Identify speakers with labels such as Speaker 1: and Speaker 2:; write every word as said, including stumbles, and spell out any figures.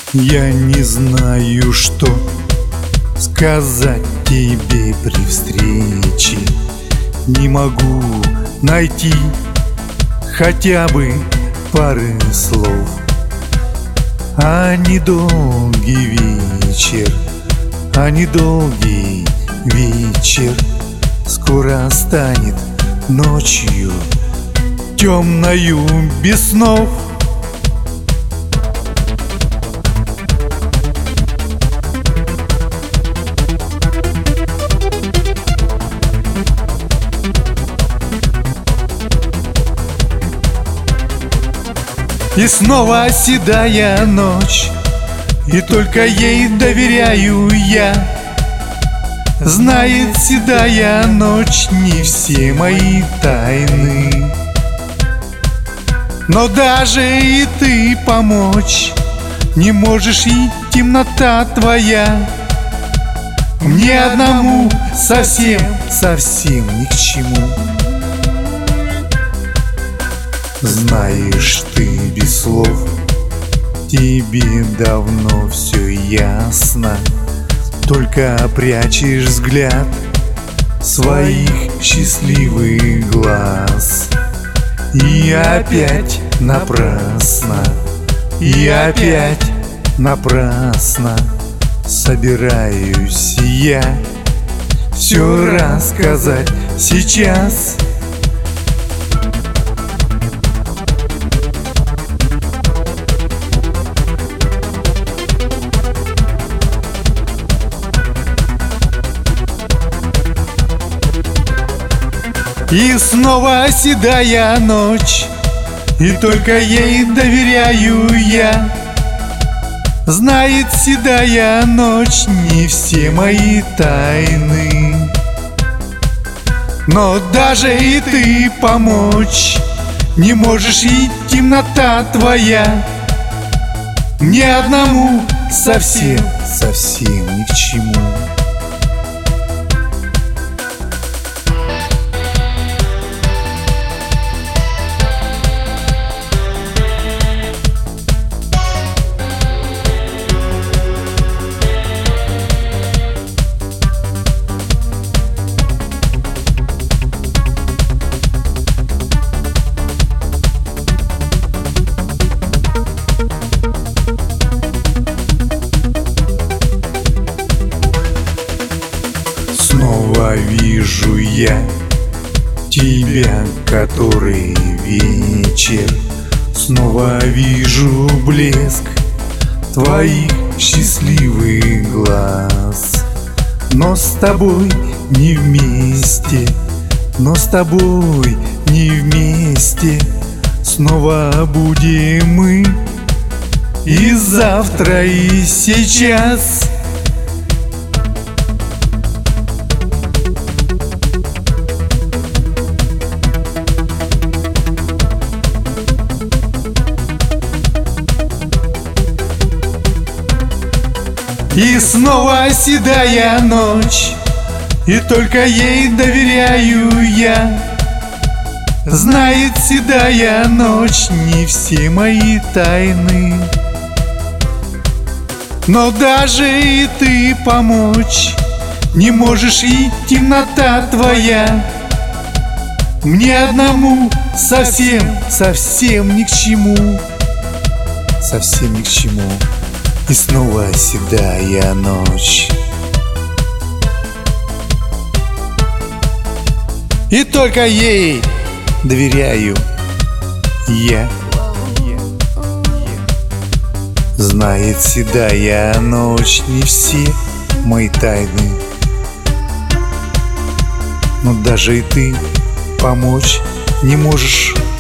Speaker 1: Я не знаю, что сказать тебе при встрече. Не могу найти хотя бы пары слов. А недолгий вечер, а недолгий вечер скоро станет ночью темною без снов. И снова седая ночь, и только ей доверяю я. Знает седая ночь не все мои тайны, но даже и ты помочь не можешь, и темнота твоя мне одному совсем, совсем ни к чему. Знаешь, ты без слов, тебе давно все ясно, только прячешь взгляд своих счастливых глаз. И опять напрасно, и опять напрасно собираюсь я все рассказать сейчас. И снова седая ночь, и только ей доверяю я. Знает седая ночь не все мои тайны, но даже и ты помочь не можешь, и темнота твоя мне одному совсем, совсем ни к чему. Снова вижу я тебя, который вечер. Снова вижу блеск твоих счастливых глаз. Но с тобой не вместе, но с тобой не вместе снова будем мы и завтра, и сейчас. И снова седая ночь, и только ей доверяю я. Знает седая ночь не все мои тайны, но даже и ты помочь не можешь, и темнота твоя мне одному совсем, совсем ни к чему. Совсем ни к чему. И снова седая ночь, и только ей доверяю я. Знает седая ночь не все мои тайны, но даже и ты помочь не можешь.